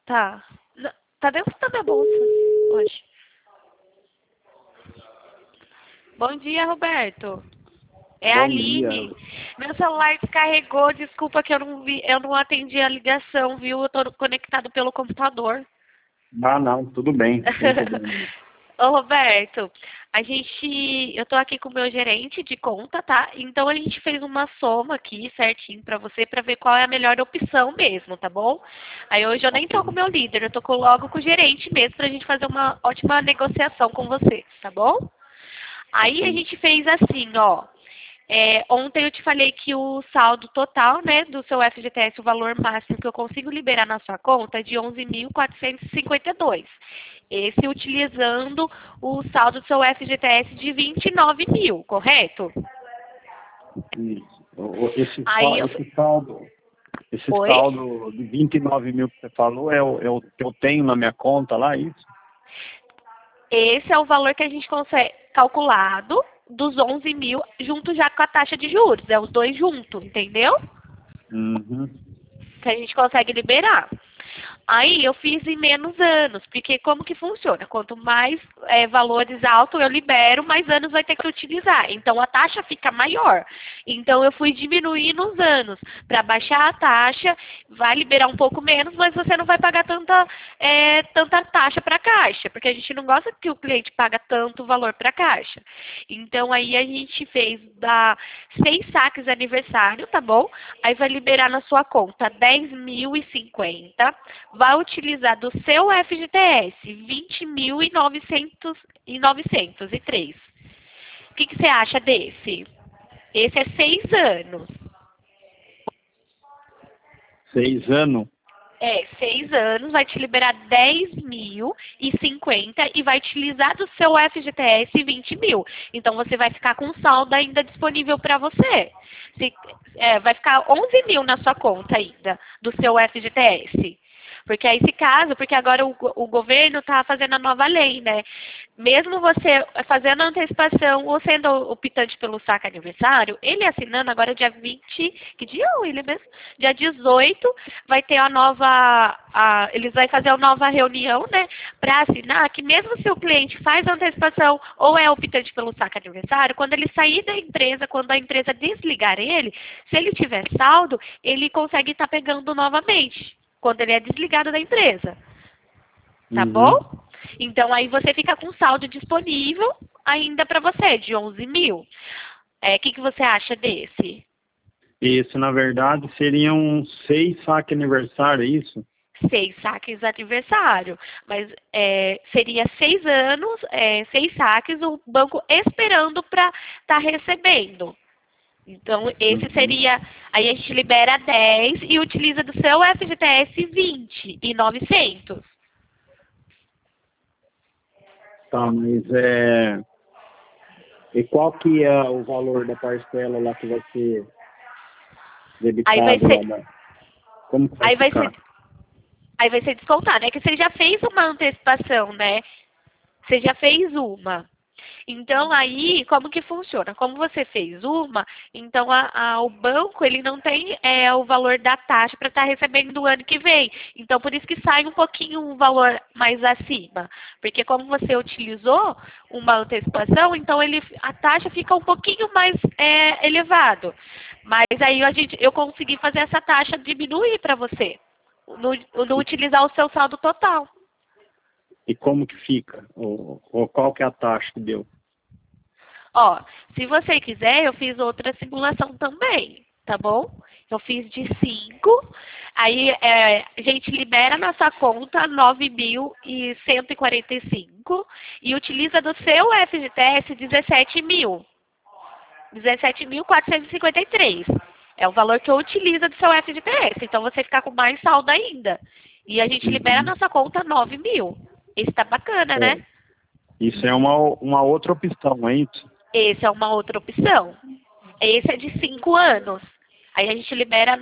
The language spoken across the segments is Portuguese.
Tá. Tá dentro da minha bolsa hoje. Bom dia, Roberto. É a Bom dia. Aline. Meu celular descarregou, desculpa que eu não atendi a ligação, viu? Eu tô conectado pelo computador. Ah, não, tudo bem, não tem problema. Ô, Roberto, eu tô aqui com o meu gerente de conta, tá? Então a gente fez uma soma aqui certinho pra você, pra ver qual é a melhor opção mesmo, tá bom? Aí hoje eu nem tô com o Ok. meu líder, eu tô logo com o gerente mesmo pra gente fazer uma ótima negociação com você, tá bom? Aí a Ok. gente fez assim, ó. Ontem eu te falei que o saldo total, né, do seu FGTS, o valor máximo que eu consigo liberar na sua conta é de 11.452. Esse utilizando o saldo do seu FGTS de 29 mil, correto? Isso. Aí eu... Esse Oi? saldo de 29 mil que você falou é o que eu tenho na minha conta lá, isso? Esse é o valor que a gente consegue calculado dos 11 mil junto já com a taxa de juros. É os dois juntos, entendeu? Uhum. Que a gente consegue liberar. Aí eu fiz em menos anos, porque como que funciona? Quanto mais valores altos eu libero, mais anos vai ter que utilizar. Então a taxa fica maior. Então eu fui diminuindo os anos para baixar a taxa, vai liberar um pouco menos, mas você não vai pagar tanta taxa para a caixa, porque a gente não gosta que o cliente paga tanto valor para a caixa. Então aí a gente fez 6 saques aniversário, tá bom? Aí vai liberar na sua conta 10.050, vai utilizar do seu FGTS 20.903. O que você acha desse? Esse é 6 anos. 6 anos? 6 anos, vai te liberar 10.050 e vai utilizar do seu FGTS 20 mil. Então você vai ficar com saldo ainda disponível para você. Vai ficar 11 mil na sua conta ainda do seu FGTS. Porque aí se caso, porque agora o governo está fazendo a nova lei, né? Mesmo você fazendo a antecipação ou sendo optante pelo saque aniversário, ele assinando agora dia 20, que dia é ele mesmo? Dia 18, vai ter eles vão fazer a nova reunião, né? Para assinar que mesmo se o cliente faz a antecipação ou é optante pelo saque aniversário, quando ele sair da empresa, quando a empresa desligar ele, se ele tiver saldo, ele consegue estar pegando novamente quando ele é desligado da empresa, tá bom? Uhum. Então aí você fica com saldo disponível ainda para você, de 11 mil. Que você acha desse? Esse, na verdade, seriam 6 saques aniversário, é isso? 6 saques aniversário, mas seria 6 anos, 6 saques, o banco esperando para estar recebendo. Então, esse Uhum. seria, aí a gente libera 10 e utiliza do seu FGTS 20.900. Tá, mas e qual que é o valor da parcela lá que vai ser Aí vai debitado ser, lá Como que vai aí vai ser, ficar? aí vai ser descontado, né? Que você já fez uma antecipação, né? Você já fez uma. Então, aí, como que funciona? Como você fez uma, então o banco, ele não tem o valor da taxa para estar recebendo do ano que vem. Então, por isso que sai um pouquinho um valor mais acima. Porque como você utilizou uma antecipação, então a taxa fica um pouquinho mais elevado. Mas aí eu consegui fazer essa taxa diminuir para você, no utilizar o seu saldo total. E como que fica? Ou qual que é a taxa que deu? Ó, se você quiser, eu fiz outra simulação também, tá bom? Eu fiz de 5, aí a gente libera na sua conta 9.145 e utiliza do seu FGTS 17 mil. 17.453. É o valor que eu utilizo do seu FGTS. Então você fica com mais saldo ainda. E a gente libera Uhum. na sua conta 9 mil. Esse tá bacana, né? É. Isso é uma outra opção, é isso? Esse é uma outra opção. Esse é de 5 anos. Aí a gente libera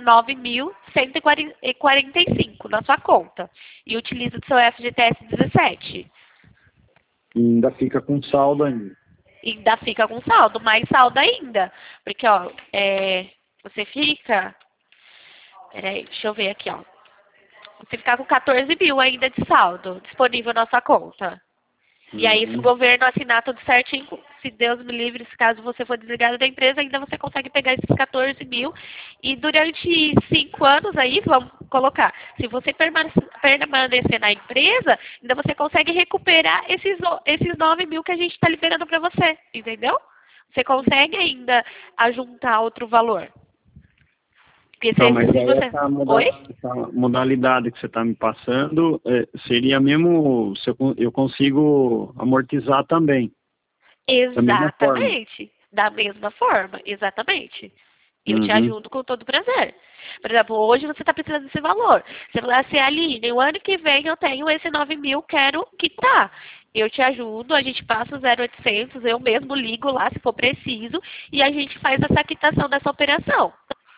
9.145 na sua conta. E utiliza o seu FGTS 17. E ainda fica com saldo ainda. E ainda fica com saldo, mais saldo ainda. Porque, ó, você fica... Peraí, deixa eu ver aqui, ó. Você ficar com 14 mil ainda de saldo disponível na sua conta. E aí, se o governo assinar tudo certinho, se Deus me livre, se caso você for desligado da empresa, ainda você consegue pegar esses 14 mil. E durante 5 anos aí, vamos colocar, se você permanecer na empresa, ainda você consegue recuperar esses 9 mil que a gente está liberando para você, entendeu? Você consegue ainda ajuntar outro valor. Porque Então, mas aí você... essa modalidade que você está me passando seria mesmo, se eu consigo amortizar também. Exatamente. Da mesma forma, exatamente. Eu te ajudo com todo prazer. Por exemplo, hoje você está precisando desse valor. Você fala assim, Aline, o ano que vem eu tenho esse 9 mil, quero quitar. Eu te ajudo, a gente passa o 0800, eu mesmo ligo lá se for preciso, e a gente faz essa quitação dessa operação.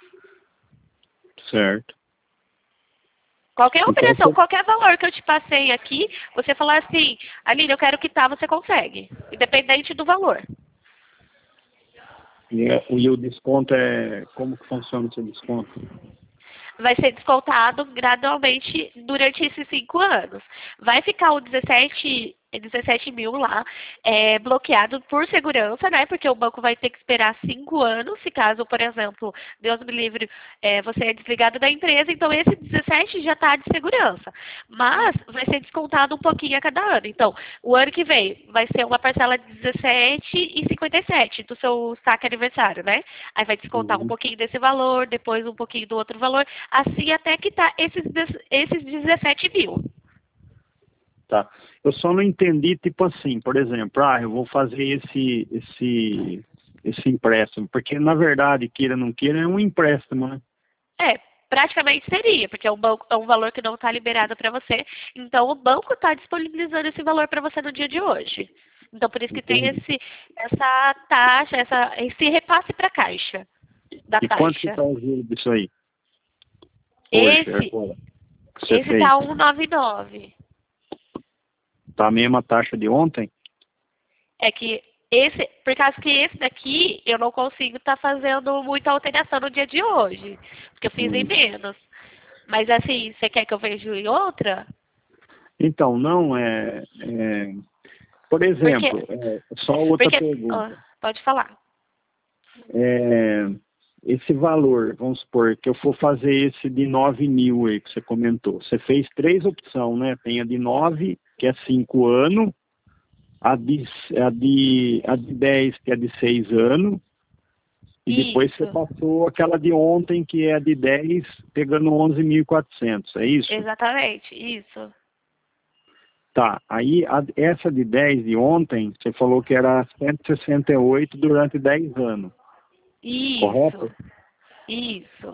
Certo. Qualquer operação, qualquer valor que eu te passei aqui, você falar assim, Aline, eu quero quitar, você consegue. Independente do valor. E o desconto como que funciona o seu desconto? Vai ser descontado gradualmente durante esses 5 anos. Vai ficar o 17 mil lá bloqueado por segurança, né? Porque o banco vai ter que esperar 5 anos, se caso, por exemplo, Deus me livre, você é desligado da empresa, então esse 17 já está de segurança. Mas vai ser descontado um pouquinho a cada ano. Então, o ano que vem vai ser uma parcela de 17,57 do seu saque aniversário, né? Aí vai descontar um pouquinho desse valor, depois um pouquinho do outro valor, assim até quitar esses 17 mil. Tá. Eu só não entendi, tipo assim, por exemplo, eu vou fazer esse empréstimo, porque na verdade, queira ou não queira, é um empréstimo, né? Praticamente seria, porque é um valor que não está liberado para você, então o banco está disponibilizando esse valor para você no dia de hoje. Então, por isso que tem essa taxa, esse repasse para a Caixa da taxa. E quanto que está o juro disso aí? Esse está 1,99. Tá a mesma taxa de ontem? É que por causa que esse daqui eu não consigo estar fazendo muita alteração no dia de hoje, porque eu fiz em menos. Mas assim, você quer que eu veja em outra? Então, não, por exemplo, só outra pergunta. Pode falar. Esse valor, vamos supor, que eu for fazer esse de 9 mil aí que você comentou. Você fez 3 opções, né? Tem a de 9, que é 5 anos, a de 10, que é de 6 anos, e depois você passou aquela de ontem, que é a de 10, pegando 11.400, é isso? Exatamente, isso. Tá, aí essa de 10 de ontem, você falou que era 168 durante 10 anos. Isso. Correto? Isso.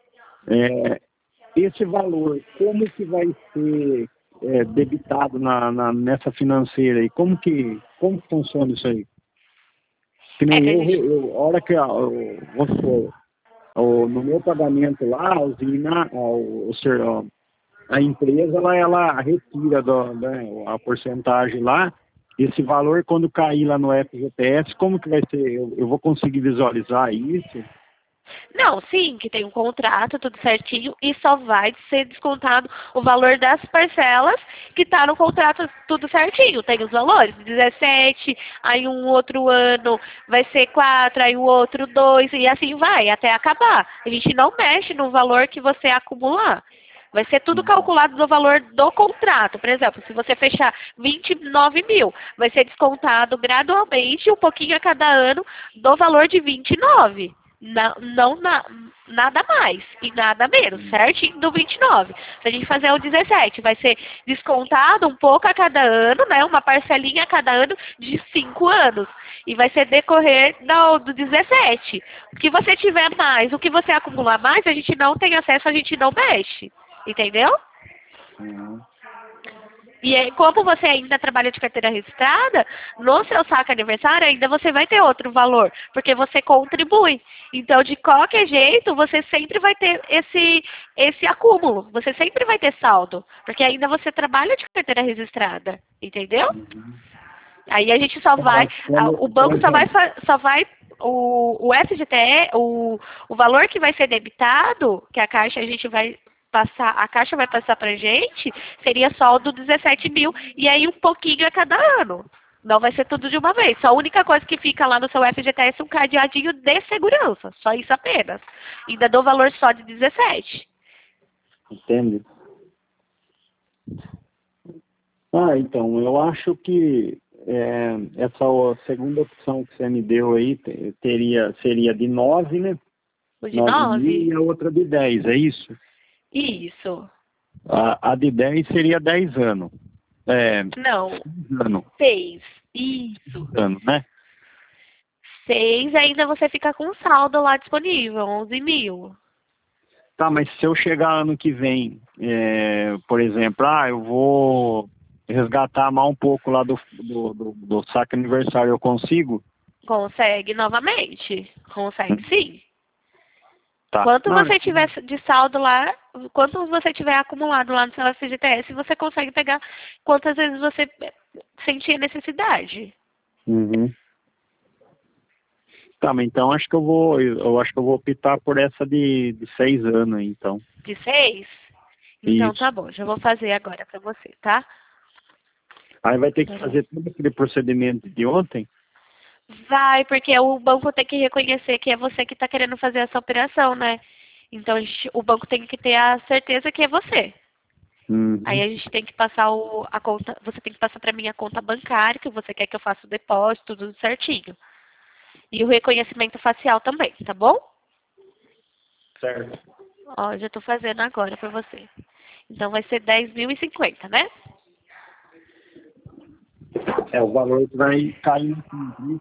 Esse valor, como que vai ser debitado nessa financeira aí? Como que funciona isso aí? Que nem a hora que, vamos supor, no meu pagamento lá, a empresa ela retira a porcentagem lá. Esse valor, quando cair lá no FGTS, como que vai ser? Eu vou conseguir visualizar isso? Não, sim, que tem um contrato, tudo certinho, e só vai ser descontado o valor das parcelas que está no contrato, tudo certinho. Tem os valores, 17, aí um outro ano vai ser 4, aí o outro 2, e assim vai, até acabar. A gente não mexe no valor que você acumular. Vai ser tudo calculado do valor do contrato. Por exemplo, se você fechar 29 mil, vai ser descontado gradualmente, um pouquinho a cada ano, do valor de 29. Nada mais e nada menos, certinho do 29. Se a gente fazer o 17, vai ser descontado um pouco a cada ano, né? Uma parcelinha a cada ano de 5 anos. E vai ser decorrer do 17. O que você tiver mais, o que você acumular mais, a gente não tem acesso, a gente não mexe. Entendeu? E aí, como você ainda trabalha de carteira registrada, no seu saque aniversário ainda você vai ter outro valor, porque você contribui. Então, de qualquer jeito, você sempre vai ter esse acúmulo, você sempre vai ter saldo, porque ainda você trabalha de carteira registrada, entendeu? Aí a gente só vai, o banco só vai o FGTE, o valor que vai ser debitado, que a Caixa a gente vai passar, a Caixa vai passar pra gente, seria só o do 17 mil, e aí um pouquinho a cada ano. Não vai ser tudo de uma vez. Só a única coisa que fica lá no seu FGTS é um cadeadinho de segurança. Só isso apenas. Ainda dou valor só de 17. Entende? Ah, então, eu acho que essa segunda opção que você me deu aí seria de 9, né? O de 9 mil 9? e a outra de 10, é isso? Isso. A de 10 seria 10 anos. Não. 6 anos. 6. Isso. 6 anos, né? 6 ainda você fica com saldo lá disponível, 11 mil. Tá, mas se eu chegar ano que vem, por exemplo, eu vou resgatar mais um pouco lá do saque aniversário, eu consigo? Consegue novamente. Consegue sim. Tá. Quanto Não, você tiver de saldo lá, quanto você tiver acumulado lá no seu FGTS, você consegue pegar quantas vezes você sentir necessidade. uhum. Tá, mas então eu acho que eu vou optar por essa de 6 anos aí, então. De 6? Então Isso. tá bom, já vou fazer agora pra você, tá? Aí vai ter que fazer todo aquele procedimento de ontem? Vai, porque o banco tem que reconhecer que é você que está querendo fazer essa operação, né? Então o banco tem que ter a certeza que é você. Uhum. Aí a gente tem que passar a conta, você tem que passar para mim a conta bancária, que você quer que eu faça o depósito, tudo certinho. E o reconhecimento facial também, tá bom? Certo. Ó, já tô fazendo agora para você. Então vai ser 10.050, né? O valor que vai cair no fundo.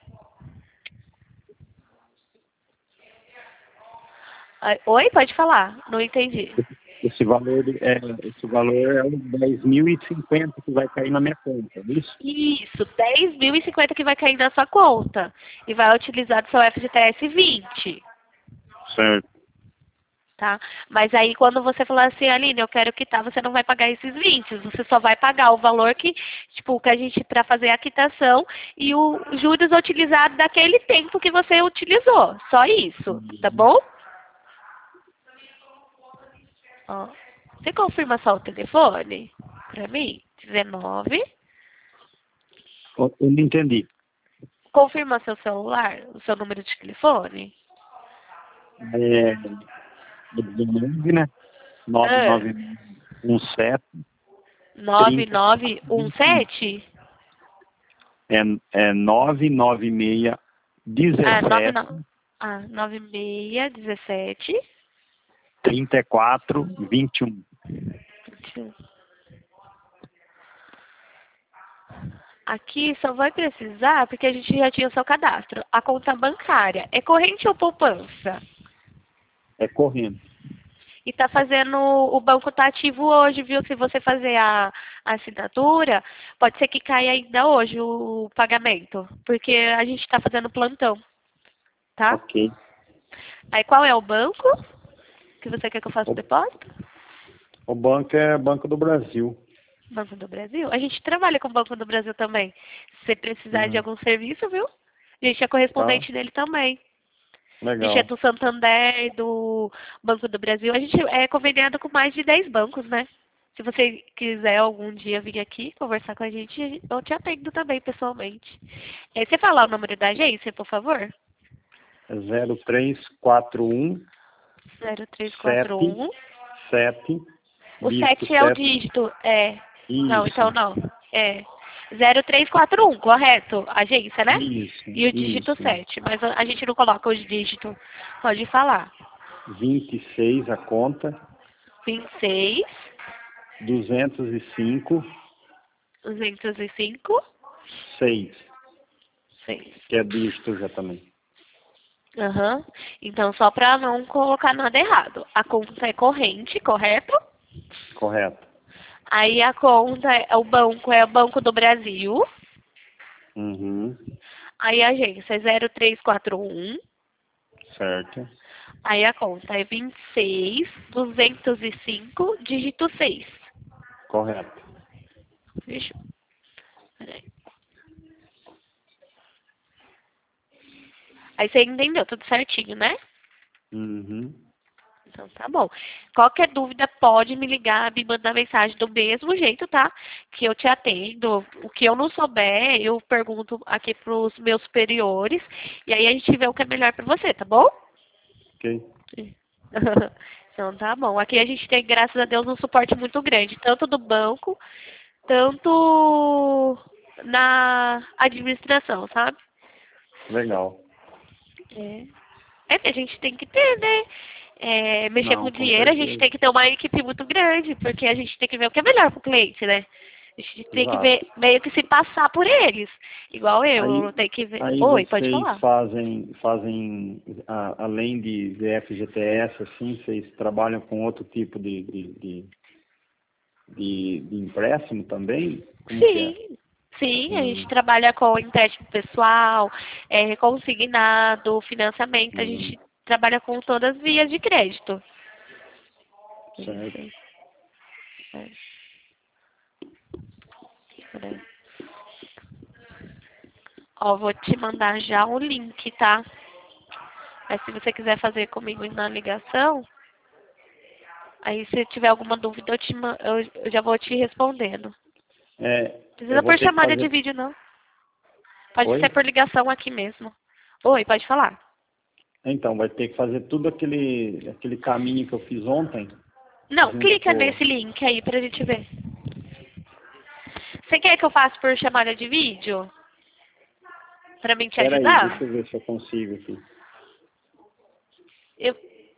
Oi, pode falar? Não entendi. Esse valor é os 10.050 que vai cair na minha conta, é isso? Isso, 10.050 que vai cair na sua conta. E vai utilizar do seu FGTS 20. Certo. Tá? Mas aí quando você falar assim, Aline, eu quero quitar, você não vai pagar esses 20, você só vai pagar o valor que, tipo, que a gente, para fazer a quitação e o juros utilizado daquele tempo que você utilizou. Só isso, tá bom? Ó, você confirma só o telefone pra mim? 19. Eu não entendi. Confirma seu celular, o seu número de telefone? É 19, né? Ah, 9917 30 9917? é 996 Ah, 17 9617. 34 21. Aqui só vai precisar, porque a gente já tinha o seu cadastro. A conta bancária é corrente ou poupança? É correndo. E tá fazendo, o banco tá ativo hoje, viu? Se você fazer a assinatura, pode ser que caia ainda hoje o pagamento, porque a gente tá fazendo plantão, tá? Ok. Aí qual é o banco que você quer que eu faça o O, depósito? o banco é Banco do Brasil. Banco do Brasil? A gente trabalha com o Banco do Brasil também. Se você precisar de Uhum. algum serviço, viu? A gente é Tá, correspondente nele também. A gente é legal. do Santander, do Banco do Brasil. A gente é conveniado com mais de 10 bancos, né? Se você quiser algum dia vir aqui conversar com a gente, eu te atendo também pessoalmente. Você falar o número da agência, por favor? É 0341 7 0341. 7 O dígito 7 é o 7. dígito. Não, Isso, então não. É 0341, correto? Agência, né? isso, E o dígito isso. 7. Mas a gente não coloca os dígitos. Pode falar. 26 a conta, 26, 205 205, 6, 6. que é dígito já também. Aham. Então, só para não colocar nada errado. A conta é corrente, correto? Correto. Aí a conta é o Banco do Brasil. Uhum. Aí a agência é 0341. Certo. Aí a conta é 26, 205, dígito 6. Correto. Fechou. Peraí. Aí você entendeu tudo certinho, né? Uhum. Então tá bom. Qualquer dúvida pode me ligar, me mandar mensagem do mesmo jeito, tá? Que eu te atendo. O que eu não souber, eu pergunto aqui pros meus superiores. E aí a gente vê o que é melhor pra você, tá bom? Ok. Então tá bom. Aqui a gente tem, graças a Deus, um suporte muito grande, tanto do banco, tanto na administração, sabe? Legal. É. É que a gente tem que ter, né? Mexer Não, com com dinheiro, a gente certeza. tem que ter uma equipe muito grande, porque a gente tem que ver o que é melhor para o cliente, né? A gente tem que ver, Exato. meio que se passar por eles. Igual eu Aí, tenho que ver. aí Oi, pode vocês falar. fazem além de FGTS, assim, vocês trabalham com outro tipo de empréstimo também? Como que é? Sim, sim, a gente Hum, trabalha com empréstimo pessoal, consignado, financiamento, a hum, gente trabalha com todas as vias de crédito. certo. Isso, é, é. Ó, vou te mandar já o link, tá? Aí se você quiser fazer comigo na ligação, aí se tiver alguma dúvida eu já vou te respondendo. É, eu Precisa vou por ter que chamada de fazer. vídeo, não. Pode ser Oi? por ligação aqui mesmo. Oi, pode falar. Então, vai ter que fazer tudo aquele caminho que eu fiz ontem, Não, junto clica com. nesse link aí pra gente ver. Você quer que eu faça por chamada de vídeo? Pra mim te Espera aí, deixa ajudar? eu ver se eu consigo aqui. Eu...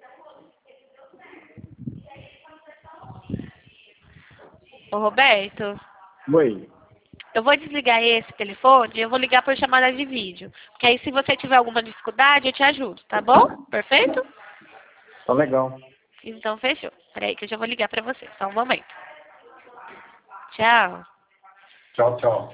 Ô, Roberto, Oi. eu vou desligar esse telefone e eu vou ligar por chamada de vídeo. Porque aí se você tiver alguma dificuldade, eu te ajudo, tá bom? Perfeito? Tá legal. Então fechou. Peraí que eu já vou ligar pra você. Só um momento. Tchau. Tchau, tchau.